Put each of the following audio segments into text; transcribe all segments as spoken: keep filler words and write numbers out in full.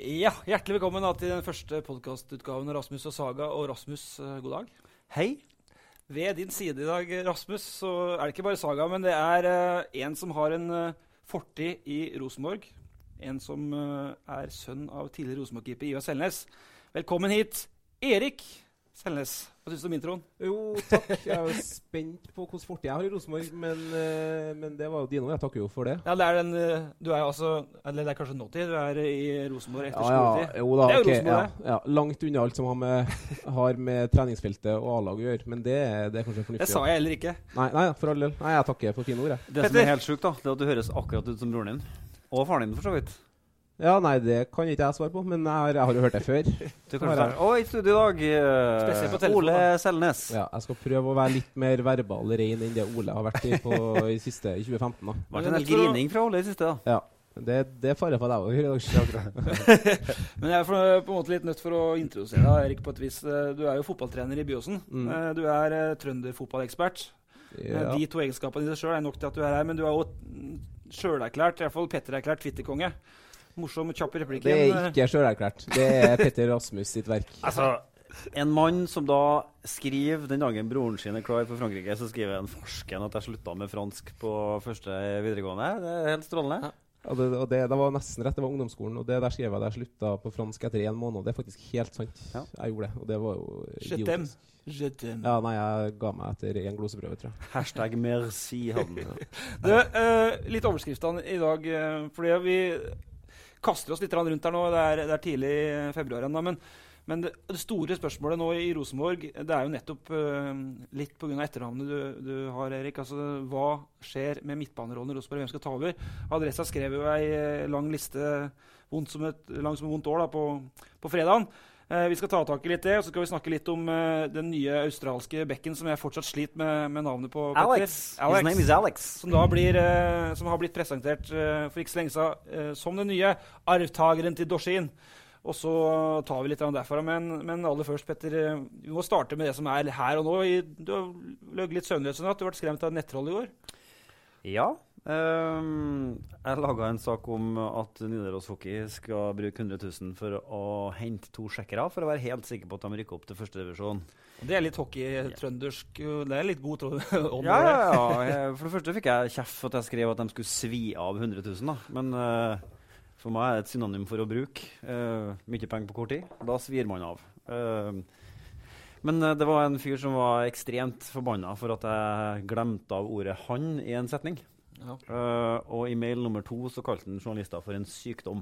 Ja, hjertelig velkommen da, til den første podcastutgaven av Rasmus og Saga. Og Rasmus, uh, god dag. Hei. Ved din side i dag, Rasmus, så er det ikke bare Saga, men det er uh, en som har en uh, fortid i Rosenborg. En som uh, er sønn av tidligere Rosenborg-keeper Ivar Selnes. Velkommen hit, Erik Selnes. Hva synes du om introen? Jo, takk. Jeg er jo spent på hvordan fortid jeg har i Rosenborg, men, uh, men det var jo dine ord. Jeg takker jo for det. Ja, det er den, uh, du er jo altså, eller det er kanskje nåtid, du er i Rosenborg etter ja, skoletid. Ja, jo da, det er jo okay, Rosenborg, ja, ja, langt unna alt som har med, har med treningsfeltet og A-lag å gjøre, men det, det er kanskje fornuftig. Det sa jeg heller ikke. Nei, nei, for all del. Nei, jeg takker for fine ord, jeg. Det Petter. Som er helt sjukt da, det er at du høres akkurat ut som broren din. Og faren din, for så vidt. Ja, nei, det kan ikke jeg svare på, men jeg har, jeg har jo hørt det før. Du kan svare. Og i studio i dag, uh, Ole Selnes. Ja, jeg skal prøve å være litt mer verbal rein enn det Ole har vært i, på, i, siste, i tjue femten. Da. Vært en del grining fra Ole i siste da. Ja, det, det er fare for deg også. Men jeg er for, på en måte litt nødt for å introdusere deg, Erik, på et vis. Du er jo fotballtrener i Byåsen. Mm. Du er uh, trønderfotballekspert. Ja. De to egenskapene i seg selv er nok til at du er her, men du er jo selverklært, i hvert fall Petter-erklært Twitterkonge. Morsom, kjapp i replikken. Det er ikke selverklært. Det er Petter Rasmus sitt verk. Altså, en mann som da skriver den dagen broren sin er klar for Frankrike, så skriver en farsken at jeg sluttet med fransk på første videregående. Det er helt strålende. Ja. Ja, det, og det, det var nesten rett, det var ungdomsskolen, og det der skrev jeg at jeg sluttet på fransk etter en måned. Det er faktisk helt sant. Ja. Jeg gjorde det, og det var jo idiotisk. Ja, nei, jeg ga meg etter en gloseprøve, tror jeg. Hashtag merci, hadde den. Du, uh, litt overskriftene i dag, uh, fordi vi kaster oss litt rundt her nå, det er, det er tidlig i februar enda, men, men det, det store spørsmålet nå i Rosenborg, det er jo nettopp uh, litt på grunn av etternavnet du, du har, Erik. Altså, hva skjer med midtbanerollen i Rosenborg? Hvem skal ta over? Adressa skrev jo en lang liste, vondt som et, lang som et vondt år da, på, på fredagen. Uh, vi skal ta tak i litt det, og så skal vi snakke litt om uh, den nye australske bekken som jeg fortsatt sliter med, med navnet på. Alex. Alex. His name is Alex. Som, da blir, uh, som har blitt presentert uh, for ikke så lenge siden uh, som den nye arvtageren til Dorsin. Og så tar vi litt derfra, men, men aller først, Petter, uh, vi må starte med det som er her og nå. I, du har løgget litt søvnløs, at du ble skremt av et nettroll i går. Ja. Um, jeg laget en sak om at Nidaros Hockey skal bruke hundre tusen for å hente to sjekkere for å være helt sikker på at de rykker opp til første divisjon. Det er litt hockey-trøndersk, det er litt god ånd. Ja, ja, ja. For det første fikk jeg kjeft for at jeg skrev at de skulle svi av hundre tusen da. Men uh, for meg er det et synonym for å bruke uh, mye penger på kort tid. Da svir man av. Uh, men uh, det var en fyr som var ekstremt forbannet for at jeg glemte av ordet han i en setning. Ja. Uh, og i mail nummer to så kalte den journalister for en sykdom.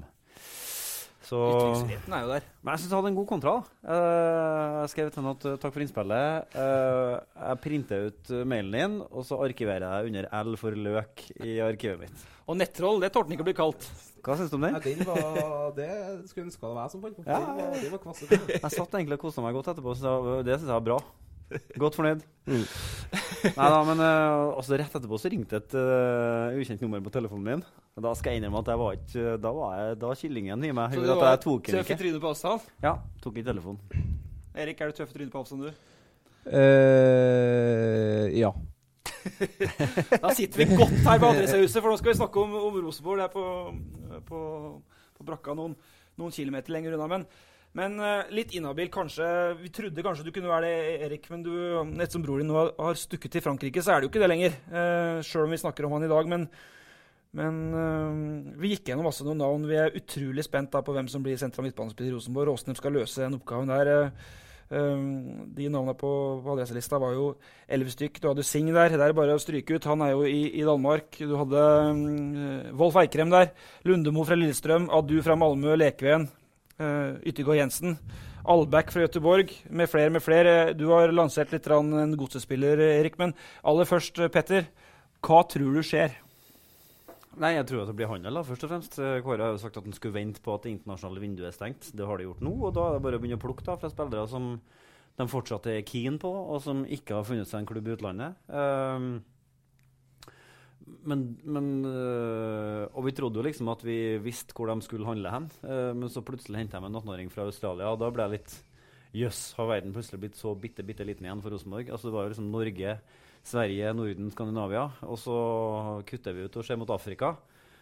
Så ytringsfriheten er jo der. Men jeg synes jeg hadde en god kontra. Uh, jeg skrev til henne at takk for innspillet. Uh, jeg printer ut mailen din, og så arkiverer jeg under L for løk i arkivet mitt. Og nettroll, det tålte den ikke å bli kalt. Hva synes du om den? Ja, den var, det skulle ønske det var jeg som fant på. Ja. Den var, den var kvasset. Jeg satt egentlig og koset meg godt etterpå, så det synes jeg var bra. Godt fornøyd. Mm. Neida, men uh, også rett etterpå så ringte et uh, ukjent nummer på telefonen min. Da skal jeg innrømme at jeg var ikke, da var jeg, da var kyllingen i meg. Så du var tøff i trynet på avstand? Ja, tok ikke telefonen. Erik, er du tøff i trynet på avstand, du? Uh, ja. Da sitter vi godt her på Adressehuset, for nå skal vi snakke om, om Rosenborg. Det er på, på, på brakka noen, noen kilometer lenger unna, men Men uh, litt inhabil kanskje. Vi trodde kanskje du kunne være det, Erik, men du, nett som bror din nå har, har stukket til Frankrike, så er det jo ikke det lenger. Uh, selv om vi snakker om han i dag, men, men uh, vi gikk gjennom masse noen navn. Vi er utrolig spent da, på hvem som blir sentral midtbanespiller i Rosenborg, og hvordan de skal løse den oppgaven der. Uh, uh, de navnene på, på adresselista var jo elleve stykk. Du hadde Sing der, det er bare å stryke ut. Han er jo i, i Danmark. Du hadde um, Wolf Eikrem der, Lundemo fra Lillestrøm, Adu fra Malmö, Lekven. Uh, Yttergård Jensen, Albeck fra Göteborg, med flere, med flere. Du har lansert litt en godsespiller, Erik, men aller først, Petter, hva tror du skjer? Nei, jeg tror at det blir handel da, først og fremst. Kåre har jo sagt at han skulle vente på at det internasjonale vinduet er stengt. Det har de gjort nå, og da er det bare å begynne å plukke da, fra spillere som de fortsatt er keen på, og som ikke har funnet seg en klubb i utlandet. Um, Men, men øh, og vi trodde jo liksom at vi visste hvor de skulle handle hen, øh, men så plutselig hentet jeg med en atten-åring fra Australia, og da ble jeg litt jøss, har verden plutselig blitt så bitte, bitte liten igjen for Rosenborg. Altså det var jo liksom Norge, Sverige, Norden, Skandinavia, og så kutter vi ut og ser mot Afrika,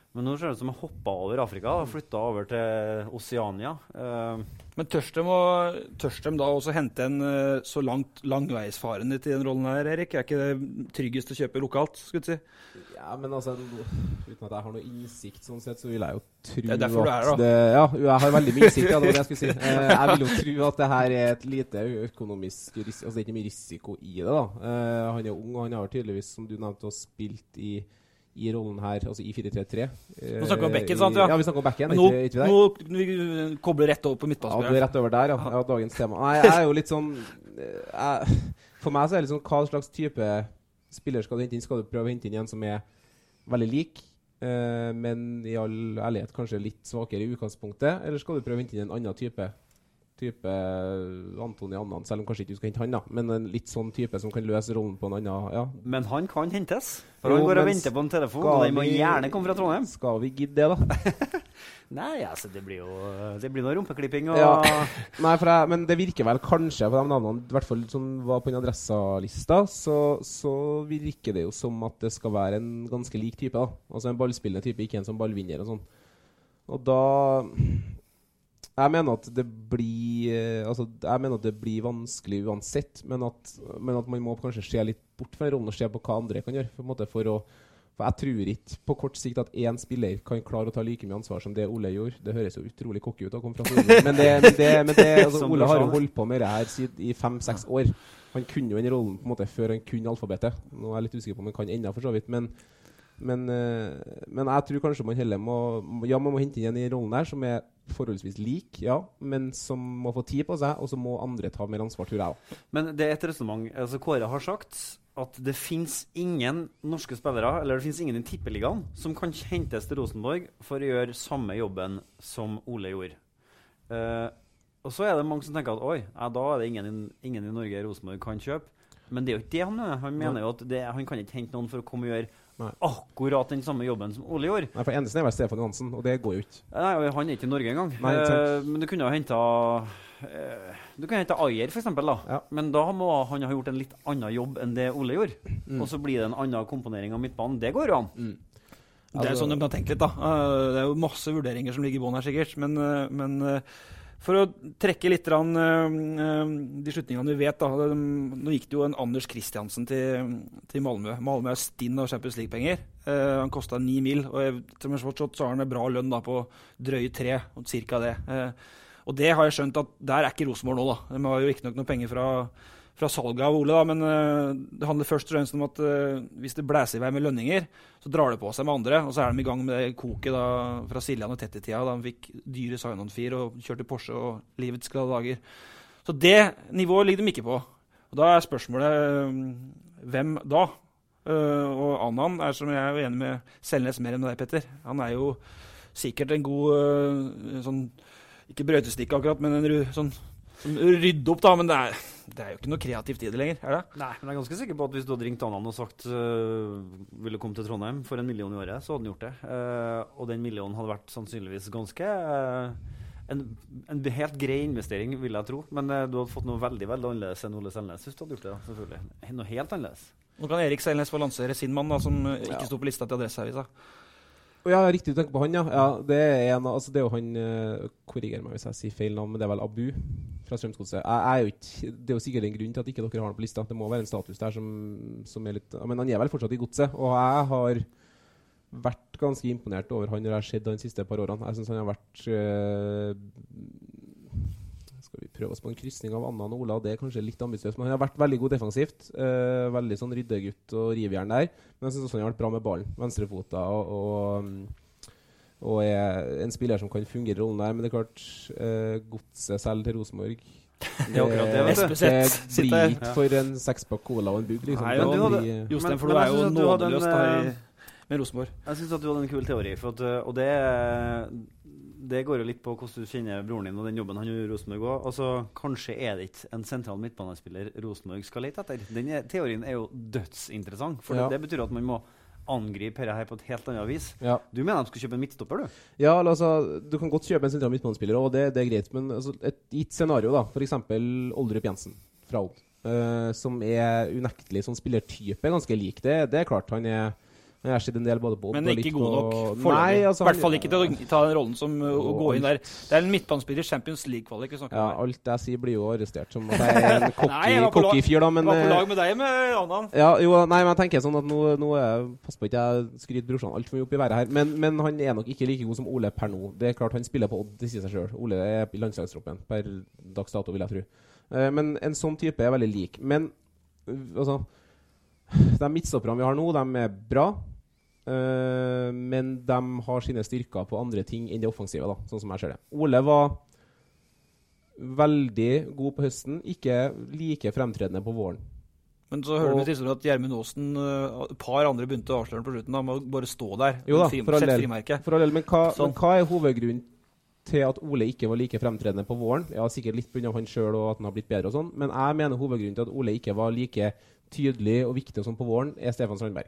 Men nå ser det ut som å hoppe over Afrika og flytte over til Oceania. Uh, Men tørs de, å, tørs de da også hente en uh, så langt langveisfarende til den rollen her, Erik? Er ikke det tryggest å kjøpe lokalt, skulle du si? Ja, men altså, uten at jeg har noe innsikt sånn sett, så vil jeg jo tro det er derfor at du er, da. det, ja, jeg har veldig mye innsikt, ja, det var det jeg skulle si. Uh, jeg vil jo tro at det her er et lite økonomisk risiko, altså det er ikke mye risiko i det da. Uh, han er ung, og han har tydeligvis, som du nevnte, spilt i i rollen her, altså i fire tre tre. Nå snakker vi om bekken, sant? Ja, ja vi snakker om bekken, nå, ikke, ikke der? Nå vi kobler rett over på midtbanen. Ja, det er rett over der, ja. ja dagens tema. Nei, jeg er jo litt sånn... Jeg, for meg så er det litt sånn, hva slags type spiller skal du hente inn? Skal du prøve å hente inn en som er veldig lik, eh, men i all ærlighet kanskje litt svakere i utgangspunktet, eller skal du prøve å hente inn en annen type? Type Antoni Annan, selv om kanskje ikke du skal hente han da, men en litt sånn type som kan løse rollen på en annen, ja. Men han kan hentes, for jo, han går og venter på en telefon, og han må vi, gjerne komme fra Trondheim. Skal vi gidde det da? Nei, altså det blir jo, det blir noe rumpeklipping og... Ja, nei, for jeg, men det virker vel kanskje, for de navnene, i hvert fall som var på en adressalista, så, så virker det jo som at det skal være en ganske lik type da. Altså en ballspillende type, ikke en som ballvinner og sånn. Og da... Jeg mener at det blir altså, jeg mener at det blir vanskelig uansett, men at, men at man må kanskje se litt bort fra rollen og se på hva andre kan gjøre, for, en måte, for, å, for jeg tror ikke på kort sikt at en spiller kan klare å ta like mye ansvar som det Ole gjorde. Det høres jo utrolig kokke ut å komme fra Ole, men, det, men, det, men det, altså, Ole har jo holdt på med det her siden i fem-seks år. Han kunne jo en rollen på en måte før han kunne alfabetet. Nå er jeg litt usikker på om han kan enda for så vidt, men Men, uh, men jeg tror kanskje man heller må, ja, man må hente inn en i rollen der som er forholdsvis lik, ja, men som må få tid på seg, og så må andre ta mer ansvar, tror jeg. Men det er et resonemang. Altså, Kåre har sagt at det finnes ingen norske spillere, eller det finnes ingen i tippeligaen, som kan hentes til Rosenborg for å gjøre samme jobben som Ole gjorde. Uh, og så er det mange som tenker at, oi, ja, da er det ingen, ingen i Norge Rosenborg kan kjøpe. Men det er jo ikke det han mener. Han mener jo at det, han kan ikke hente noen for å komme og gjøre Nei. akkurat den samme jobben som Ole gjorde. Nei, for eneste er vel Stefan Johansen, og det går jo ikke. Nei, han er ikke i Norge engang. Nei, uh, men du kunne jo hentet uh, du kunne hentet Ayer for eksempel da. Ja. Men da må han ha gjort en litt annen jobb enn det Ole gjorde. Mm. Og så blir det en annen komponering av midtbanen. Det går jo an. Mm. Det er jo sånn de kan tenke litt da. Uh, det er jo masse vurderinger som ligger i bånn her sikkert, men, uh, men uh, for å trekke litt rann, uh, de slutningene vi vet da, det, nå gikk det jo en Anders Kristiansen til, til Malmö. Malmö er stinn av Champions League-penger. Uh, han kostet ni mil, og jeg, som jeg har forstått så har han en bra lønn da, på drøye tre, og cirka det. Uh, og det har jeg skjønt at der er ikke Rosenborg nå da. De har jo ikke nok noen penger fra, fra salget av Ole da, men uh, det handler først og fremst om at uh, hvis det blæser i vei med lønninger, så drar det på seg med andre, og så er de i gang med det koket da, fra Siljan og Tettetida, da de fikk dyre Scion fire og kjørte Porsche og livets glade dager. Så det nivået ligger de ikke på. Og da er spørsmålet, um, hvem da? Uh, og Annan er, som jeg er jo enig med Selnes mer enn deg, Petter. Han er jo sikkert en god, uh, sånn, ikke brøytestikk akkurat, men en sånn, som rydde opp da, men det er, det er jo ikke noe kreativt i det lenger, er det? Nei, men jeg er ganske sikker på at hvis du hadde ringt Annan og sagt uh, ville komme til Trondheim for en million i året, så hadde han gjort det. Uh, og den millionen hadde vært sannsynligvis ganske uh, en, en helt grei investering, vil jeg tro. Men uh, du hadde fått noe veldig, veldig annerledes enn Ole Selnes, hvis du hadde gjort det, selvfølgelig. Noe helt annerledes. Nå kan Erik Selnes få lansere sin mann, da, som uh, ikke ja. stod på lista til Adresseavisa. Ja, riktig, du tenker på han, ja. Ja, det er, en, altså, det er jo han, uh, korrigerer meg hvis jeg sier feil navn, men det er vel Abu fra Strømsgodset. Jeg, jeg er jo ikke, det er jo sikkert en grunn til at ikke dere har han på lista. Det må være en status der som, som er litt, men han er vel fortsatt i godset, og jeg har vært ganske imponert over han når jeg har sett de siste par årene. Jeg synes han har vært, uh, skal vi prøve oss på en kryssning av Annan og Ola, og det er kanskje litt ambisiøst, men han har vært veldig god defensivt, uh, veldig sånn ryddegutt og rivjern der, men jeg synes også han har vært bra med ballen, venstrefota, og, og, og er en spiller som kan fungere i rollen der, men det er klart, uh, godset selv til Rosenborg, det, det, det, det blir ikke for en sekspakk cola og en bugg, liksom. Nei, men du hadde, Jostein, for du er jo nådeløst da i, med Rosenborg. Jeg synes at du hadde en kul teori, for at, og det det går jo litt på hvordan du kjenner broren din og den jobben han gjør i Rosenborg også. Altså, kanskje er det ikke en sentral midtbanespiller Rosenborg skal lete etter. Den er, teorien er jo dødsinteressant, for ja. det, det betyr at man må angripe dette her på et helt annet vis. Ja. Du mener at du skal kjøpe en midtstopper, du? Ja, altså, du kan godt kjøpe en sentral midtbanespiller, og det, det er greit, men altså, et gitt scenario da, for eksempel Oldrup Jensen fra Old, uh, som er unektelig som spillertype ganske lik det. Det er klart, han er Jeg har sett en del både på Men Odd og ikke litt god på- nok Nei, foreløpig. altså, I hvert fall ikke til å ta den rollen som uh, å gå inn der. alt- Det er en midtbanespiller i Champions League-kvalik vi snakker Ja, om. her. alt jeg sier blir jo arrestert som at jeg er en Nei, cocky, jeg var på lag- cocky fyr, da, men Var på eh, lag med deg med Annan. ja, jo, nei, men jeg tenker sånn at nå, nå er jeg pass på ikke jeg skryter brorsan alt for mye opp i været her, men, men han er nok ikke like god som Ole per nå. Det er klart han spiller på Odd, det sier seg selv. Ole er i landslagstroppen per dags dato, vil jeg tro. Eh, men en sånn type er veldig lik. Men uh, altså, de midtstopperne vi har nå, de er bra. Uh, men de har sine styrker på andre ting enn det offensive, da, sånn som jeg ser det. Ole var veldig god på høsten, ikke like fremtredende på våren. Men så hører Og- vi til historien at Gjermund Aasen uh, et par andre begynte å avsløre på slutten. Han må bare stå der. Jo da, Fri- for all sett del. frimerke. For all del, men hva, Sånn. men hva er hovedgrunnen til at Ole ikke var like fremtredende på våren? Ja, sikkert litt på grunn av han selv og at han har blitt bedre og sånn, men jeg mener hovedgrunnen til at Ole ikke var like tydelig og viktig som på våren, er Stefan Strandberg.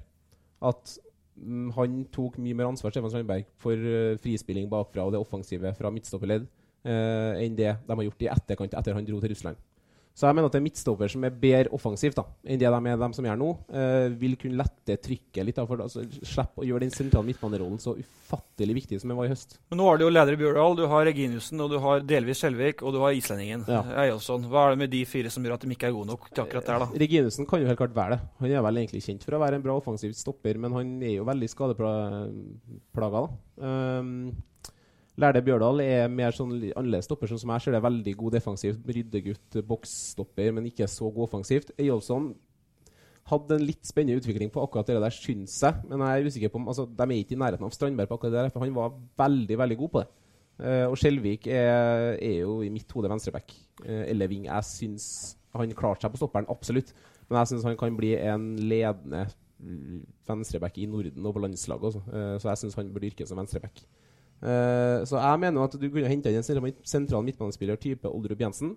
At mm, han tok mye mer ansvar, Stefan Strandberg, for uh, frispilling bakfra og det offensive fra midtstopperledd uh, enn det de har gjort i etterkant etter han dro til Russland. Så jeg mener at det er midtstopper som er bedre offensivt da, enn det de er dem som gjør nå, uh, vil kunne lette trykket litt, da, for altså, slippe å gjøre den sentrale midtbanerollen så ufattelig viktig som den var i høst. Men nå har du jo leder i Bjørdal, du har Reginiussen, og du har delvis Skjelvik, og du har islendingen. Ja. Eyolfsson. Hva er det med de fire som gjør at de ikke er gode nok til akkurat der, da? Reginussen kan jo helt klart være det. Han er vel egentlig kjent for å være en bra offensiv stopper, men han er jo veldig skadeplaga. Um, Lærde Bjørdal er mer sånn li- annerledes stopper, sånn som jeg ser det, veldig god defensivt, ryddegutt, boksstopper, men ikke så god offensivt. Eyolfsson hadde en litt spennende utvikling på akkurat det der, syns jeg, men jeg er usikker på om, altså, de er ikke i nærheten av Strandberg på akkurat det der, for han var veldig, veldig god på det. Uh, og Skjelvik er, er jo i mitt hode venstreback, uh, eller ving. Jeg synes han klarte seg på stopperen, absolutt, men jeg synes han kan bli en ledende mm, venstreback i Norden og på landslaget også. Uh, så jeg synes han burde yrke som venstreback. Uh, så jeg mener at du kunne hente inn en sentral, sentral midtbanespiller type Oldrup Jensen,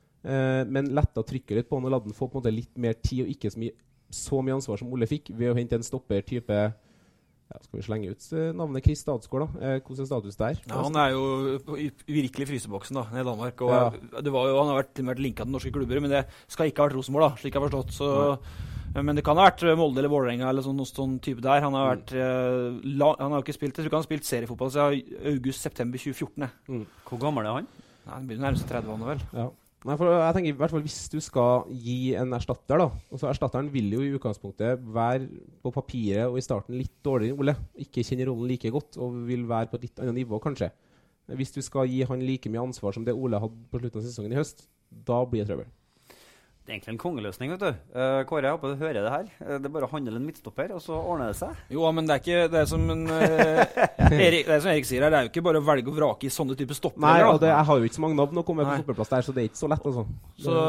uh, men letta trykket litt på han og la den få på en måte litt mer tid og ikke så mye, så mye ansvar som Ole fikk ved å hente en stopper type, ja, skal vi slenge ut uh, navnet Chris Stadsgaard da, uh, hvordan er status der? Ja, han er jo på- i virkelig fryseboksen da, nede i Danmark, og Ja. det var jo, han har vært, vært linket til norske klubber, men det skal ikke ha vært Rosenborg da, slik jeg har forstått, så... Men det kan ha vært Molde eller Vålerenga eller sånn, sånn type der. Han har vært eh, la, Han har jo ikke spilt, jeg tror ikke han har spilt seriefotball siden august-september tjue fjorten. Mm. Hvor gammel er han? Nei, han begynner nærmest tretti år nå, vel. Ja. Nei, for jeg tenker i hvert fall hvis du skal gi en erstatter da, og så erstatteren vil jo i utgangspunktet være på papiret og i starten litt dårligere enn Ole, ikke kjenner rollen like godt og vil være på et litt annet nivå kanskje. Hvis du skal gi han like mye ansvar som det Ole hadde på slutten av sesongen i høst, da blir det trøbbel. Det er egentlig en kongeløsning, vet du. Uh, Kåre, jeg håper du hører det her. Uh, det er bare å handle en midtstopper, og så ordner det seg. Jo, men det er ikke det er som en, eh, Erik, det er som Erik sier her, det er jo ikke bare å velge og vrake i sånne type stopper. Nei, da. og det, jeg har jo ikke så mange navn å komme på Nei. stoppeplass der, så det er ikke så lett altså. Så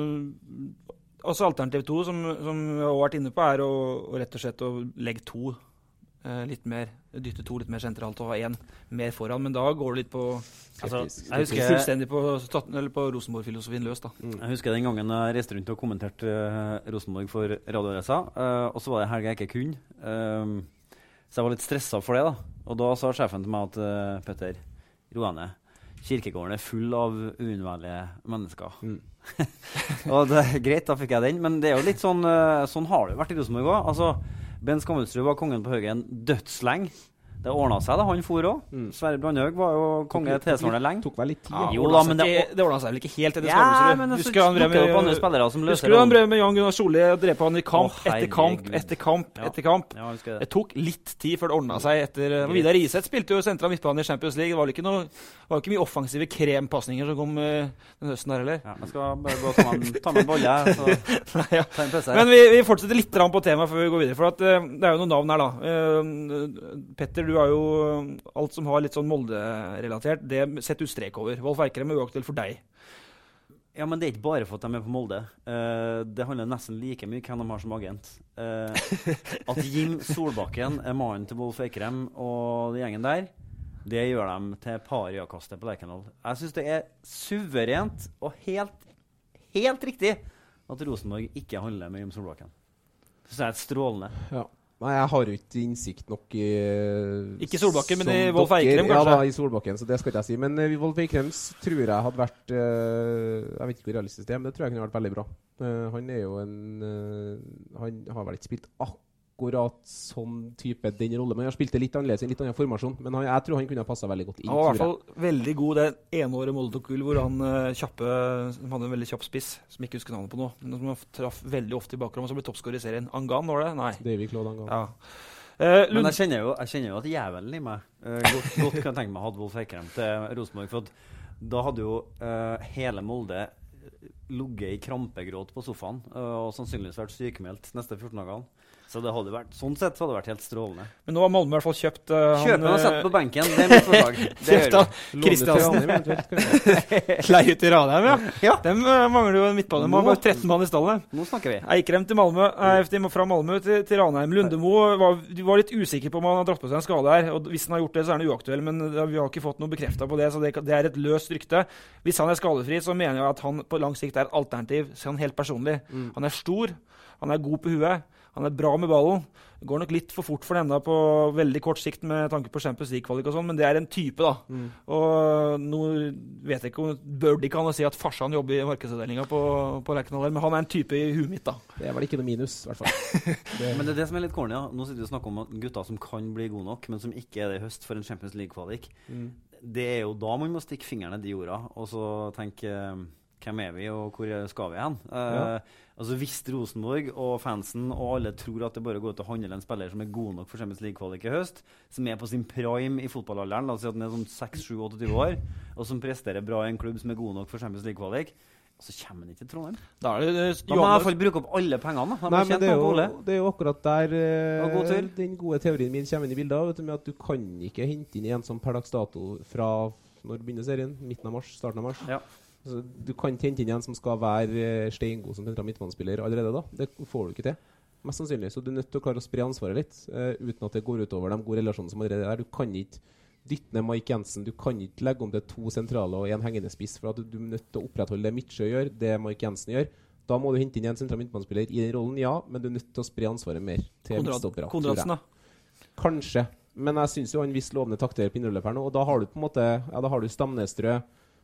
også alternativ to, som, som vi har vært inne på, er å, å rett og slett å legge to eh, litt mer, dytte to litt mer sentralt og ha én mer foran, men da går det litt på Altså, Skeptisk, jeg husker- fullstendig på, staten- eller på Rosenborg-filosofien løs, da. Jeg husker den gangen jeg reiste rundt og kommenterte uh, Rosenborg for Radioadressa, uh, og så var det helg jeg ikke kunne. Um, så jeg var litt stresset for det, da. Og da sa sjefen til meg at uh, Petter, ro deg ned. Kirkegården er full av uunnværlige mennesker. Mm. Og det er greit, da fikk jeg den. Men det er jo litt sånn, uh, sånn har det jo vært i Rosenborg også. Altså, Ben Skammelsrud var kongen på Haugen dødslenge. Det ordnet seg da, han for også. Mm. Sverre Brandhaug var jo konge tilsvarende lenge. Tok vel litt tid. Ja, Ja. jo ordnet da, seg men det- ikke- det ordna seg vel ikke helt etter Ja, Skammelsrud. men så Husker han drev dukker det opp andre med, spillere som løser husker du han rollen. drev med Jan Gunnar Solli og drev på han i kamp Å, etter kamp herregud. etter kamp Ja. etter kamp? Ja, jeg husker det. Det tok litt tid før det ordna seg etter Greit. Vidar Riseth spilte jo sentral midtbane i Champions League. Det var vel ikke, noe, var jo ikke mye offensive krempasninger som kom uh, den høsten der heller. Ja, jeg skal bare gå og ta meg en- ta meg en bolle, så Nei, ja. ta en pause. Men vi, vi fortsetter litt grann på temaet før vi går videre. For at, uh, det er jo noen navn her, da. Uh, Petter, du har jo uh, alt som har litt sånn Molde-relatert. Det setter du strek over. Wolf Eikrem er uaktuell for deg. Ja, men det er ikke bare for at de er på Molde. Eh, det handler nesten like mye hvem de har som agent. Eh, at Jim Solbakken er mannen til Wolf Eikrem og den gjengen der, det gjør dem til pariakastet på Lerkendal. Jeg synes det er suverent og helt, helt riktig at Rosenborg ikke handler med Jim Solbakken. Det synes jeg er et strålende. Ja. Nei, jeg har jo ikke innsikt nok i Ikke Solbakken, men som i Wolf dere. Eikrem, Ja kanskje? da, i Solbakken, så det skal ikke jeg si. Men uh, Wolf Eikrem tror jeg hadde vært uh, Jeg vet ikke hvor realistisk det er, men det tror jeg kunne vært veldig bra. Uh, han er jo en uh, Han har vel ikke spilt akkurat akkurat sånn type den rolle, men han har spilt det litt annerledes i en litt annen formasjon, men han, jeg tror han kunne ha passet veldig godt inn. Han var i hvert fall veldig god det ene året Molde tok gull, hvor han uh, kjappe, han hadde en veldig kjapp spiss, som ikke husker navnet på nå, men som han traff veldig ofte i bakrom, og så ble toppskårer i serien. Angan var det? Nei. David Claude Angan. Ja. Uh, men jeg kjenner, jo, jeg kjenner jo at jævelen i meg uh, godt, godt kan jeg tenke meg hadde Wolf Eikrem til Rosenborg, for at da hadde jo uh, hele Molde ligget i krampegråt på sofaen uh, og sannsynligvis vært sykemeldt neste fjorten dagene. Så det hadde vært, sånn sett så hadde det vært helt strålende. Men nå har Malmö i hvert fall kjøpt uh, Kjøper han og setter på benken, det er mitt forslag. Det gjør vi. Kristiansen. Leie ut i Ranheim, ja. ja. Dem uh, mangler jo en midtbane. De har bare tretten mann i stallen. Nå snakker vi. Eikrem til Malmö, uh, fra Malmö til, til Ranheim. Lundemo var, var litt usikker på om han har dratt på seg en skade her. Og hvis han har gjort det, så er han uaktuell. Men uh, vi har ikke fått noe bekreftet på det, så det, det er et løst rykte. Hvis han er skadefri, så mener jeg at han på lang sikt er et alternativ. Så han helt personlig. Mm. Han er stor, han er god på huet. Han er bra med ballen. Det går nok litt for fort for den enda på veldig kort sikt med tanke på Champions League-kvalik og sånn, men det er en type, da. Mm. Og nå vet jeg ikke om bør de kan si at farsan jobber i markedsavdelingen på, på Lerkendal, men han er en type i huet mitt, da. Det er vel ikke noe minus, i hvert fall. det. Men det er det som er litt corny, ja. Nå sitter vi og snakker om gutter som kan bli gode nok, men som ikke er det i høst for en Champions League-kvalik. Mm. Det er jo da man må stikke fingrene i de jorda, og så tenke hvem er vi, og hvor skal vi hen? Ja. Uh, altså Hvis Rosenborg og fansen og alle tror at det bare går til å handle en spiller som er god nok for Champions League-kvalik i høst, som er på sin prime i fotballalderen, la oss si at han er sånn seks sju åttiåtte år, og som presterer bra i en klubb som er god nok for Champions League-kvalik, så kommer han ikke til Trondheim. Da, er det, det, da må jeg i hvert fall bruke opp alle pengene. Da. Nei, men det er, jo, det er jo akkurat der uh, god den gode teorien min kommer inn i bildet, vet du, med at du kan ikke hente inn en som per dags dato fra når begynner serien, midten av mars, starten av mars. Ja. Altså, du kan ikke hente inn en som skal være steingod som sentralt midtbanespiller allerede da. Det får du ikke til. Mest sannsynlig. Så du er nødt til å klare å spre ansvaret litt, uh, uten at det går utover de gode relasjonene som allerede er. Du kan ikke dytte ned Mike Jensen. Du kan ikke legge om til to sentrale og en hengende spiss, for at du, du er nødt til å opprettholde det Midtsjø gjør, det Mike Jensen gjør. Da må du hente inn en sentralt midtbanespiller i den rollen, ja, men du er nødt til å spre ansvaret mer til midtstoppere. Konradsen, da? Kanskje. Men jeg synes jo han viser lovende takter på innrølløp her nå, og da har du på en måte, ja, da har du Stamnestrø,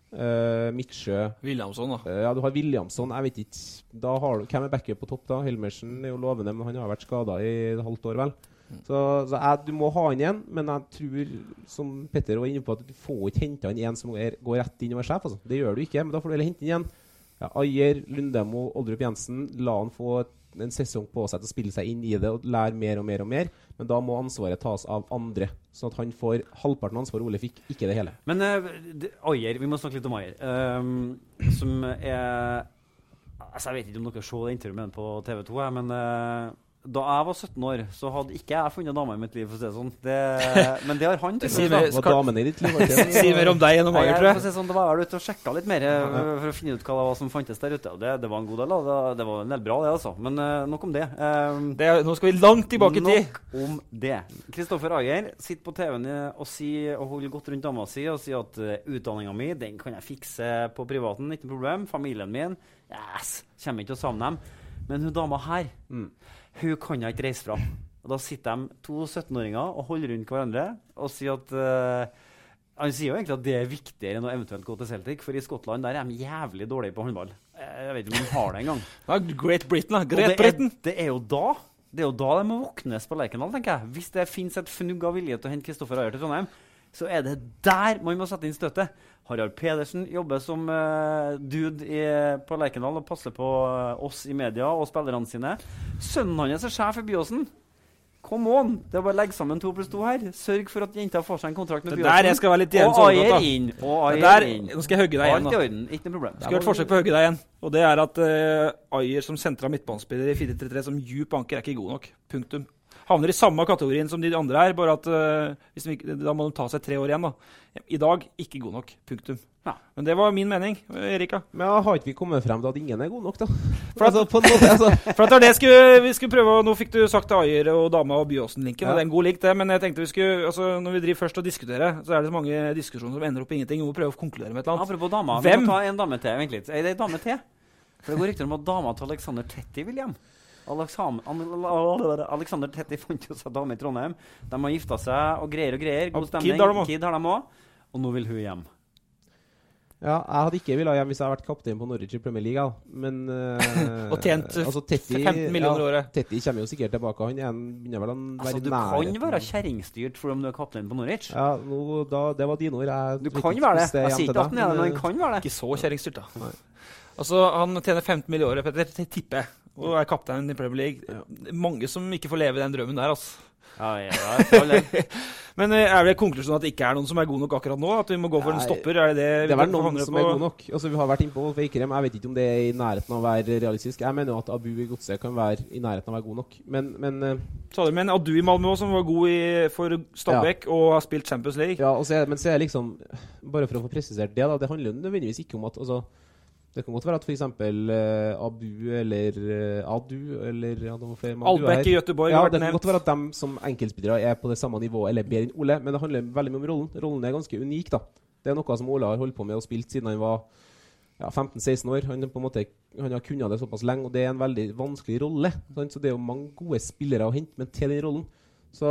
Uh, Midtsjø Williamson da uh, Ja, du har Williamson, jeg vet ikke da har du, hvem er backup på topp da? Helmersen er jo lovende, men han har vært skadet i et halvt år vel mm. Så, så jeg, du må ha han igjen. Men jeg tror, som Petter var inne på, at du får ikke hentet han igjen som er, går rett inn og er sjef altså. Det gjør du ikke, men da får du heller hente han igjen. Ja, Ajer, Lundemo, Oldrup Jensen, la han få et, en sesong på seg til å spille seg inn i det og lære mer og mer og mer. Men da må ansvaret tas av andre, sånn at han får halvparten av ansvaret Ole fikk, ikke det hele. Men uh, det, Ajer, vi må snakke litt om Ajer, um, som er, altså jeg vet ikke om dere så det intervjuet med den på T V to, her, men uh, da jeg var sytten år, så hadde ikke jeg funnet dame i mitt liv, for å si det sånn. Det, men det har han til å si. Hva damen i ditt liv? Si mer om deg enn om Ajer, tror jeg. jeg sånn, det var jeg ute og sjekket litt mer for å finne ut hva det var som fantes der ute. Og det, det var en god del, det, det var en del bra det, altså. Men uh, nok om det. Um, det er, nå skal vi langt tilbake til. Nok om det. Kristoffer Ajer sitter på T V-en og, si, og holder godt rundt dama si og sier at uh, utdanningen min, den kan jeg fikse på privaten, ikke noe problem. Familien min, yes, kommer ikke til å savne dem. Men hun dama her, mm. hun kan jeg ikke reise fra. Og da sitter de to syttenåringer og holder rundt hverandre og sier at uh, han sier jo egentlig at det er viktigere enn å eventuelt gå til Celtic, for i Skottland der er de jævlig dårlige på håndball. Jeg vet ikke om de har det engang. Ja, Great Britain, da. Great det Britain. Er, det er jo da det er jo da de må våknes på Lerkendal, tenker jeg. Hvis det finnes et fnugg av vilje til å hente Kristoffer Ajer til Trondheim, så er det der man må sette inn støtet. Harald Pedersen jobber som uh, dude i, på Lerkendal og passer på uh, oss i media og spillerne sine. Sønnen hans er sjef i Byåsen. Come on! Det er bare å legge sammen to pluss to her. Sørg for at jenta får seg en kontrakt med Byåsen. Det der jeg skal være litt og Ajer inn. Og Ajer inn. Nå skal jeg hogge deg igjen, da. Alt i orden. Ikke noe problem. Jeg skal gjøre et forsøk på å hogge deg igjen. Og det er at uh, Ajer som sentral midtbanespiller i fire tre tre som djup anker er ikke god nok. Punktum. Havner i samme kategorien som de andre her, bare at uh, hvis de, da må de ta seg tre år igjen. Da. I dag, ikke god nok. Punktum. Ja. Men det var min mening, Erika. Men ja, har ikke vi kommet frem til at ingen er god nok, da? For at, altså, på en måte, altså. For at det er det skulle, vi skulle prøve, nå fikk du sagt Ajer og Dama og Byåsen-linken, ja. Og det er en god link det, men jeg tenkte vi skulle, altså, når vi driver først og diskuterer, så er det så mange diskusjoner som ender opp i ingenting, og vi må prøve å konkludere med et eller annet. Apropos Dama, Hvem? Vi må ta en dame til, vent litt. Er det en dame til? For det går rykter om at Dama til Alexander Tetti vil hjem. Alexander Tetti fant jo seg dame i Trondheim. De har gifta seg og greier og greier. God stemning. Kid har de også. Kid har de også. Og nå vil hun hjem. Ja, jeg hadde ikke villet hjem hvis jeg hadde vært kaptein på Norwich i Premier League, ja. Men uh, og tjent altså, Tetti, femten millioner ja, året. Tetti kommer jo sikkert tilbake. Han er en, begynner vel å være altså, du nærheten. kan være kjerringstyrt for om du er kaptein på Norwich. Ja, no, da, det var dine ord. Jeg, du kan være det. Jeg sier ikke at den er det, men han kan være det. Ikke så kjerringstyrt, da. Nei. Altså, han tjener femten millioner året, Petter, til tippe, og er kaptein i Premier League. Ja. Mange som ikke får leve den drømmen der, altså. Ja, ja, ja, men er det konklusjonen at det ikke er noen som er god nok akkurat nå? At vi må gå for en stopper? Er det det, det er vel noen som på? er god nok. Altså, vi har vært inne på Wolf Eikrem. Jeg vet ikke om det er i nærheten av å være realistisk. Jeg mener jo at Abu i Godset kan være i nærheten av å være god nok. Men, men, så hadde vi en Adu i Malmö som var god i, for Stabæk ja. og har spilt Champions League. Ja, og så er, men så er det liksom, bare for å få presisert det, da, det handler jo nødvendigvis ikke om at altså, det kan godt være at for eksempel uh, Abu eller uh, Adu eller ja, Albæk i Göteborg ja, har vært det kan nevnt. godt være at de som enkeltspillere er på det samme nivået eller bedre enn Ole, men det handler veldig mye om rollen. Rollen er ganske unik da. Det er noe som Ole har holdt på med og spilt siden han var ja, femten seksten år. Han, på en måte, han har kunnet det såpass lenge, og det er en veldig vanskelig rolle. Sant? Så det er jo mange gode spillere å hente, men til den rollen. Så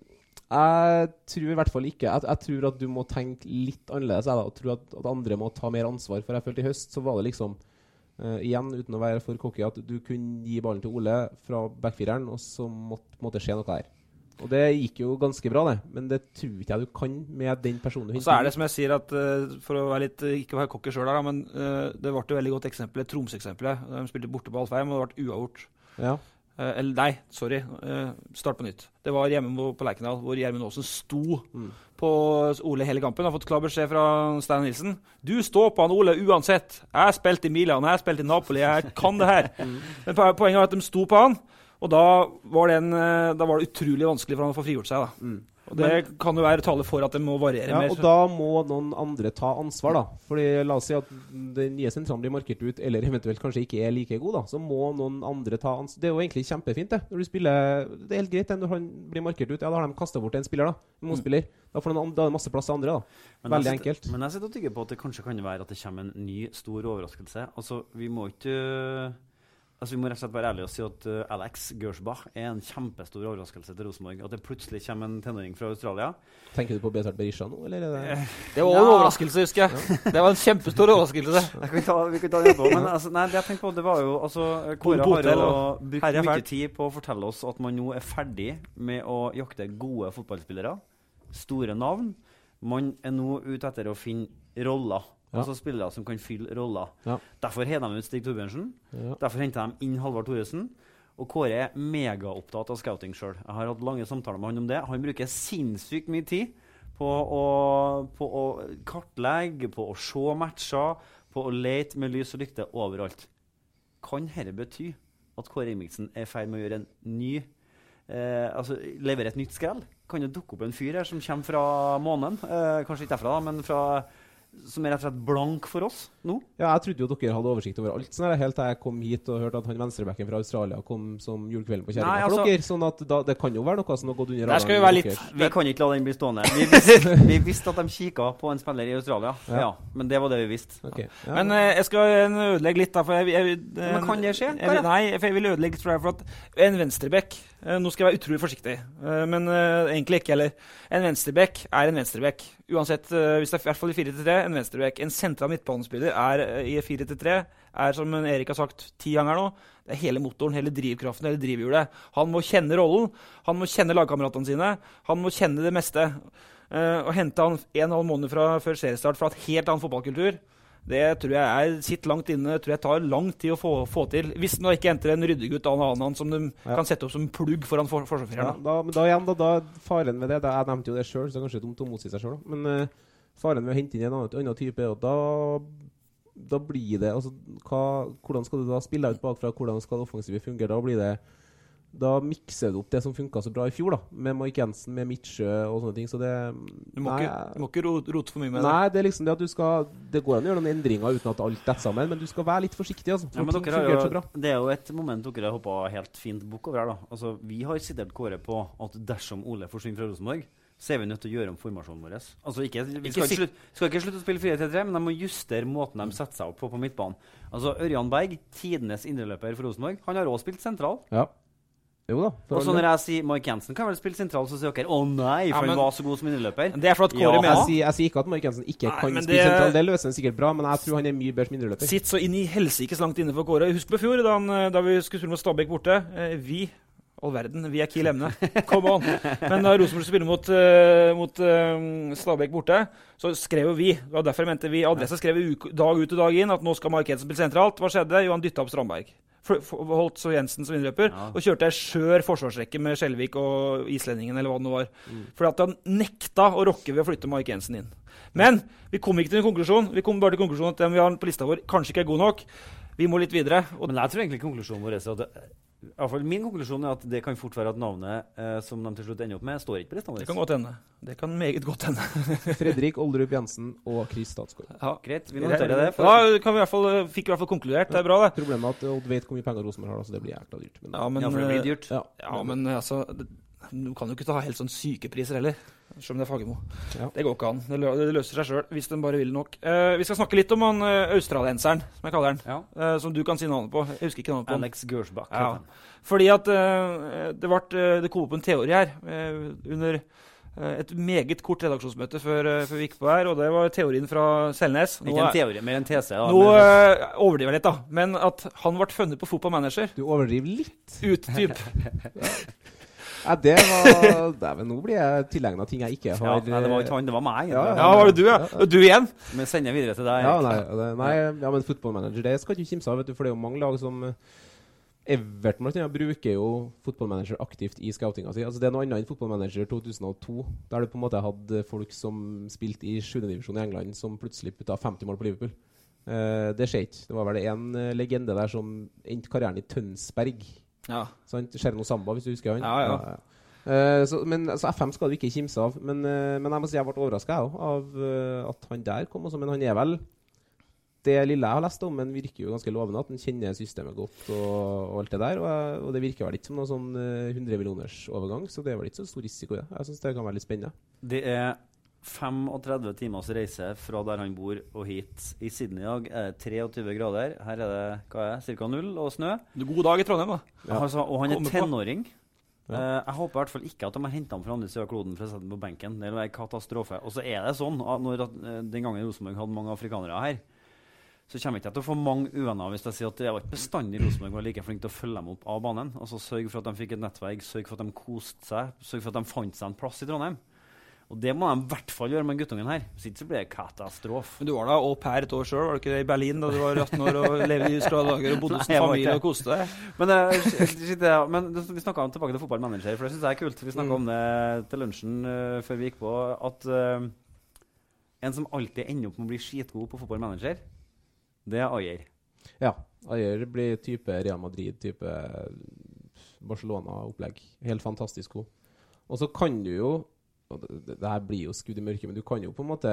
jeg tror i hvert fall ikke jeg, jeg tror at du må tenke litt annerledes jeg, da, og tror at, at andre må ta mer ansvar. For jeg følte i høst så var det liksom uh, igjen, uten å være for cocky, at du kunne gi ballen til Ole fra backfireren, og så måtte, måtte skje noe der. Og det gikk jo ganske bra det, men det tror ikke jeg du kan med den personen du hinter. Så er det som jeg sier at uh, for å være litt, uh, ikke være cocky selv da, men uh, det ble jo veldig godt eksempel, Troms-eksempelet. De spilte borte på Alfheim, og det ble uavgjort. Ja. Uh, eller nei, sorry, uh, start på nytt. Det var hjemme på Lerkendal, hvor Gjermund Aasen sto mm. på Ole hele kampen. Han har fått klar beskjed fra Stein Nilsen. Du står på han Ole uansett. Jeg har spilt i Milan, jeg har spilt i Napoli, jeg kan det her. mm. Men poenget var at de sto på han, og da var det, en, da var det utrolig vanskelig for han å få frigjort seg da. Mm. Og det men, kan jo være tale for at det må variere ja, mer. Og da må noen andre ta ansvar da. Fordi la oss si at den nye sentralen blir markert ut, eller eventuelt kanskje ikke er like god da. Så må noen andre ta ansvar. Det er jo egentlig kjempefint det. Når du spiller, det er helt greit når han blir markert ut. Ja, da har de kastet bort en spiller da. En motspiller. Da får de da masse plass til andre da. Men veldig sitter, enkelt. Men jeg sitter og tygger på at det kanskje kan være at det kommer en ny stor overraskelse. Altså, vi må ikke... Altså, vi må rett og slett være ærlige og si at uh, Alex Gersbach er en kjempestor overraskelse til Rosenborg. At det plutselig kommer en tenåring fra Australia. Tenker du på Besart Berisha nå, eller er det... Det var en ja. overraskelse, husker jeg. Ja. Det var en kjempestor overraskelse. Jeg kan ta, vi kan ta det på, men altså, nei, det jeg tenkte på, det var jo... Altså, Kåre har jo brukt mye tid på å fortelle oss at man nå er ferdig med å jakte gode fotballspillere. Store navn. Man er nå ute etter å finne roller. Ja. Altså spillere som kan fylle roller. Ja. Derfor har de ut Stig Torbjørnsen. Ja. Derfor henter de inn Halvard Thoresen. Og Kåre er megaopptatt av scouting selv. Jeg har hatt lange samtaler med han om det. Han bruker sinnssykt mye tid på å, på å kartlegge, på å se matcher, på å lete med lys og lykte overalt. Kan dette bety at Kåre Ingebrigtsen er i ferd med å gjøre en ny, eh, altså levere et nytt skrell? Kan det dukke opp en fyr her som kommer fra månen? Eh, kanskje ikke derfra da, men fra... som er rett og slett blank for oss nå? Ja, jeg trodde jo dere hadde oversikt over alt sånn her, helt til jeg kom hit og hørte at han venstrebacken fra Australia kom som julekvelden på kjæringa for altså, dere, sånn at da, det kan jo være noe som har gått under der skal vi være litt, vi kan ikke la den bli stående. Vi visste, vi visste at de kikket på en spiller i Australia, ja, ja men det var det vi visste. Okay. Ja. Men eh, jeg skal ødelegge litt da, for jeg, jeg, jeg, men kan det skje? Jeg, jeg, nei, for jeg vil ødelegge litt for deg, for at en venstrebekk, eh, nå skal jeg være utrolig forsiktig, eh, men eh, egentlig ikke heller. En venstrebekk er en venstrebekk. Uansett, eh, hvis det er i hvert fall i fire til tre, en venstrebekk. En sentral midtbanespiller er eh, i fire til tre, er som Erik har sagt ti ganger nå, det er hele motoren, hele drivkraften, hele drivhjulet. Han må kjenne rollen, han må kjenne lagkameratene sine, han må kjenne det meste. Uh, og hente han en og en halv måned fra, før seriestart fra et helt annen fotballkultur, det tror jeg er sitt langt inne, tror jeg tar lang tid å få, få til. Hvis nå ikke henter en ryddegutt av en annen som de ja. kan sette opp som plugg foran for, forsvarsfireren. Ja, da, men da igjen, da, da faren med det, da, jeg nevnte jo det selv, så det er kanskje dumt å motsi seg selv, men uh, faren med å hente inn en annen, annen type, og da... da blir det, altså, hva, hvordan skal du da spille ut bakfra, hvordan skal det offensivet fungere, da blir det, da mikser du opp det som funket så bra i fjor da, med Mike Jensen, med Midtsjø og sånne ting, så det... Du må, nei, ikke, du må ikke rote for mye med nei, det. Nei, det er liksom det at du skal, det går an å gjøre noen endringer uten at alt detter sammen, men du skal være litt forsiktig, altså, for ja, men ting dere fungerer jo, så bra. Det er jo et moment dere har hoppet helt fint bok over her da, altså, vi har sittet Kåre på at dersom Ole forsvinner fra Rosenborg, så er vi nødt til å gjøre om formasjonen vår. Altså ikke, vi skal ikke, slutte, skal ikke slutte å spille fire til tre, men de må justere måten de setter seg opp på på midtbanen. Altså Ørjan Berg, tidenes indreløper for Rosenborg, han har også spilt sentral. Ja. Jo da. Og så når jeg sier Mike Jensen kan vel spille sentral, så sier dere å nei, for Ja, men- han var så god som indreløper. Det er for at Kåre Ja. mener Jeg sier, jeg sier ikke at Mark Jensen ikke Nei, kan men spille det- sentral. Det løser han sikkert bra, men jeg tror han er mye bedre som indreløper. Sitt så inn i helsikes langt inne for Kåre. Husk på fjor, da, han, da vi skulle spille mot Stabæk borte. Eh, vi all verden, vi er Kiel Emne. Come on! Men da Rosenborg skulle spille mot, uh, mot uh, Stabæk borte, så skrev jo vi. Det var derfor jeg mente vi. Adressa skrev vi uk- dag ut og dag inn at nå skal Mark Jensen spille sentralt. Hva skjedde? Jo, han dytta opp Strandberg. For, for, holdt så Jensen som innløper, Ja. og kjørte ei skjør forsvarsrekke med Skjelvik og islendingen, eller hva det nå var. Mm. Fordi at han nekta å rokke ved å flytte Mark Jensen inn. Men vi kom ikke til en konklusjon. Vi kom bare til konklusjonen at den vi har på lista vår, kanskje ikke er god nok. Vi må litt videre. Og Men jeg tror egentlig konklusjonen vår er at det, i hvert fall min konklusjon er at det kan fort være at navnet eh, som de til slutt ender opp med, står ikke på lista vår. det kan godt hende. Det kan meget godt hende. Fredrik Olderup Jensen og Chris Statsgaard. Ja, greit. Vi noterer det. For Da kan vi i hvert fall, fikk vi i hvert fall konkludert. Det er bra, det. Problemet er at Odd vet hvor mye penger Rosenborg har, så det blir jækla dyrt. Men, Ja, men, ja, for det blir dyrt. ja. Ja, men altså det, du kan jo ikke ta helt sånn sykepriser heller, selv om det er Fagermo. Ja. Det går ikke an. Det, lø det løser seg selv, hvis den bare vil nok. Eh, vi skal snakke litt om han uh, australienseren, som jeg kaller den. Ja. Eh, som du kan si navnet på. Jeg husker ikke navnet på han. Alex Gersbach. Ja. heter han. Fordi at eh, det, ble, eh, det kom opp en teori her eh, under eh, et meget kort redaksjonsmøte før, eh, før vi gikk på her, og det var teorien fra Selnes. Nå, Ikke en er- teori, mer en tese. Da, nå men- eh, overdriver jeg litt, da. Men at han ble funnet på Football Manager. Du overdriver litt. Utdyp. Ja, det var Dæven, nå blir jeg tilegna ting jeg ikke ja, har nei, det var ikke han, det var meg. Ja, Ja, var det du, ja? Og du igjen? Vi sender videre til deg. Ja, Erik. nei, det, nei, ja, men Football Manager, det skal du ikke kimse av, vet du, for det er jo mange lag som eh, Everton blant annet bruker jo Football Manager aktivt i scoutinga si. Altså, det er noe annet enn Football Manager to tusen og to, der du på en måte hadde folk som spilte i sjuende divisjon i England, som plutselig putta femti mål på Liverpool. Eh, det skjer ikke. Det var vel en uh, legende der som endte karrieren i Tønsberg. Ja. Sant? Sherno Samba, hvis du husker han. Ja, ja. Eh, så, men altså, F M skal du ikke kimse av. Men, eh, men jeg må si jeg ble overraska av eh, at han der kom også. Men han er vel det lille jeg har lest om, men virker jo ganske lovende. At han kjenner systemet godt og, og alt det der. Og, og det virker vel ikke som noen sånn uh, hundre millioners overgang, så det er vel ikke så stor risiko. Ja. Jeg syns det kan være litt spennende. Det er femogtredve timers reise fra der han bor og hit. I Sydney i dag er det treogtyve grader. Her er det hva er, cirka null og snø. Du, god dag i Trondheim, da. Ja. Altså, og han er Kommer på. tenåring. Ja. Eh, jeg håper i hvert fall ikke at de har hentet ham fra andre siden av kloden for å sette ham på benken. Det vil være katastrofe. Og så er det sånn at når, at, eh, den gangen Rosenborg hadde mange afrikanere her, så kommer jeg ikke til å få mange uvenner hvis jeg sier at det var ikke bestandig Rosenborg var like flink til å følge dem opp av banen. Altså sørge for at de fikk et nettverk, sørge for at de koste seg, sørge for at de fant seg en plass i Trondheim. Og det må de i hvert fall gjøre med guttungen her. Hvis ikke så blir det katastrofe. Men du var da au pair et år sjøl, var du ikke det, i Berlin da du var atten år og levde i glade dager og bodde hos Nei, jeg en var familie ikke. og koste deg? Men, uh, shit, ja, men vi snakket om tilbake til fotballmanager, for det synes jeg er kult. Vi snakket om det til lunsjen uh, før vi gikk på, at uh, en som alltid ender opp med å bli skitgod på fotballmanager, det er Ayer. Ja. Ayer blir type Real Madrid, type Barcelona-opplegg. Helt fantastisk god. Og så kan du jo og det, det, det her blir jo skudd i mørket, men du kan jo på en måte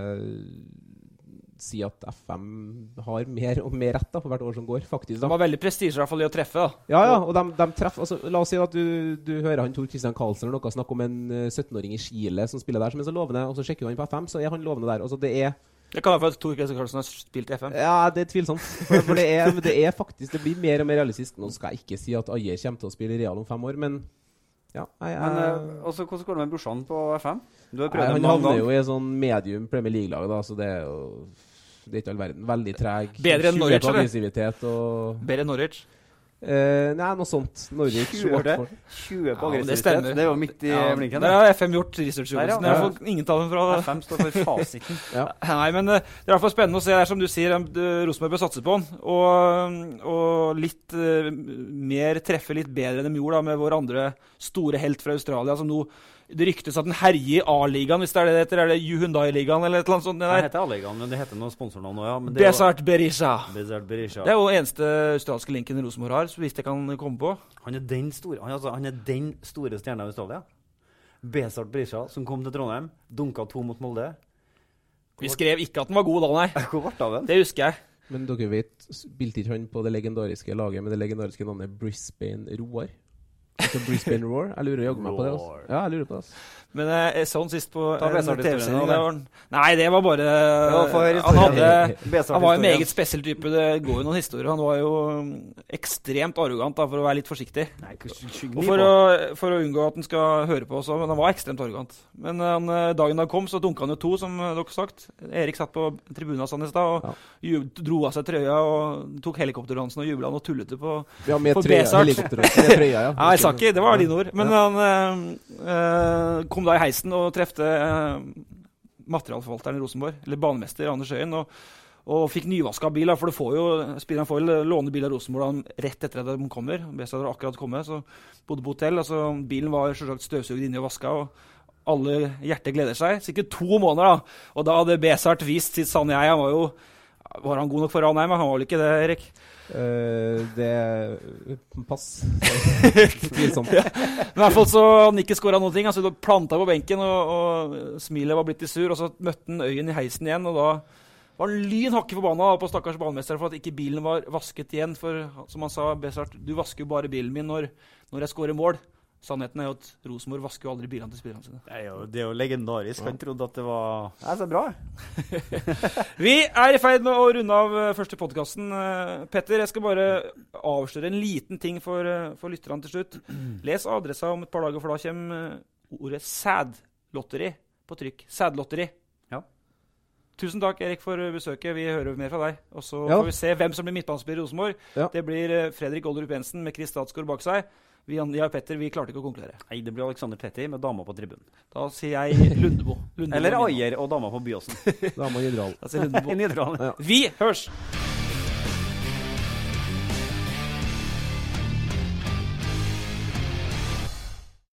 si at F M har mer og mer rett da, for hvert år som går, faktisk. Det Da. var veldig prestisje i hvert fall i å treffe, da. Ja, ja, og de, de treffer, altså, la oss si at du, du hører han Tor Christian Karlsen eller noe snakke om en uh, syttenåring i Chile som spiller der som er så lovende, og så sjekker du han på F M, så er han lovende der. Altså, det er Det kan være for at Tor Christian Karlsen har spilt i F M. Ja, det er tvilsomt. For, for det, er, det er faktisk, det blir mer og mer realistisk. Nå skal jeg ikke si at Ayer kommer til å spille i Real om fem år, men ja, jeg, jeg, Men uh, også, hvordan går det med brorsan på F M? Du har Nei, prøvd det han mange havner ganger. jo i en sånn medium Premier League-lag, da, så det er jo det er ikke all verden. Veldig treg. Bedre enn tjue Norwich, på eller? aggressivitet og Bedre enn Norwich. eh, Nei, noe sånt. Norwich tjue det? Watford. tjue på Ja, men det aggressivitet. stemmer. Det er jo midt i Ja, blinken. der har F M gjort research-jobben. Der, ja. Jeg har fått ingen tall fra F M står for fasiten. Ja. Nei, men eh, det er i hvert fall spennende å se. Det er som du sier, eh, Rosenborg bør satse på den. Og, og litt eh, mer treffe litt bedre enn de gjorde da, med vår andre store helt fra Australia, som nå det ryktes at den herjer i A-ligaen, hvis det er det det heter. Er det Hyundai-ligaen eller et eller annet sånt? Det Det heter Allegan, men det heter noe sponsornavn nå, ja. Men det er jo- Besart Berisha. Besart Berisha. Det er jo den eneste australske linken Rosenborg har, så hvis jeg kan komme på. Han er den store, han, altså, han er den store stjernen i Australia. Besart Berisha, som kom til Trondheim, dunka to mot Molde. Vi skrev ikke at den var god da, nei. Hvor ble det av den? Det husker jeg. Men dere vet, spilte ikke han på det legendariske laget med det legendariske navnet Brisbane Roar? Så Brisbane Roar? Jeg lurer jaggu meg på det. Altså. Ja, jeg lurer på det. Altså. Men jeg så han sist på Ta en Besart T V-sending. historien, Nei, det var bare Ja, for Han historien. hadde Besart Han var en historien. meget spesiell type. Det går jo noen historier. Han var jo ekstremt arrogant, da, for å være litt forsiktig. Nei, ikke Og for å, for å unngå at han skal høre på også, men han var ekstremt arrogant. Men han, dagen da han kom, så dunka han jo to, som dere har sagt. Erik satt på tribunen sånn i stad og Ja. ju- dro av seg trøya og tok helikopterdansen og jubla og tullete på Ja, med For trøya, Besart. helikopter med trøya, ja. Nei, jeg sa ikke, det var dine ord. Men Ja. han eh, eh, kom da i heisen og trefte eh, materialforvalteren i Rosenborg, eller banemester Anders Øyen, og, og fikk nyvaska bil. Da, for det får jo, spilleren får jo låne bil av Rosenborg da, rett etter at de kommer. Besart hadde akkurat kommet, så bodde på hotell. Altså, bilen var selvsagt støvsugd inni og vaska. og alle hjerter gleder seg. Sikkert to måneder, da. Og da hadde Besart vist sitt sanne jeg. Han var jo Var han god nok for Ranheim? Han var vel ikke det, Erik? Uh, det Pass. Tvilsomt. Ja. Men i hvert fall så hadde han ikke skåra noen ting. Altså, planta på benken, og, og smilet var blitt litt sur. Og så møtte han Øyen i heisen igjen, og da var han lynhakke forbanna på stakkars banemester for at ikke bilen var vasket igjen. For som han sa, Besart, du vasker jo bare bilen min når, når jeg skårer mål. Sannheten er jo at Rosenborg vasker jo aldri bilene til spillerne sine. Det er jo, det er jo legendarisk. Han trodde at det var Det er så bra. Vi er i ferd med å runde av uh, første podcasten. Uh, Petter, jeg skal bare avsløre en liten ting for, uh, for lytterne til slutt. Les adressa om et par dager, for da kommer uh, ordet sædlotteri på trykk. Sædlotteri. Ja. Tusen takk, Erik, for besøket. Vi hører mer fra deg. Og så Ja. får vi se hvem som blir midtbanespiller i Rosenborg. Ja. Det blir uh, Fredrik Olderup Jensen med Chris Statsgaard bak seg. Vi, jeg og Petter, vi klarte ikke å konkludere. Nei, det blir Alexander Petti med dama på tribunen. Da sier jeg Lundebo. Lundebo Eller er min. Ajer og dama på Byåsen. Da må Nydral. Da sier jeg Lundebo. Nydral. Ja. Vi hørs!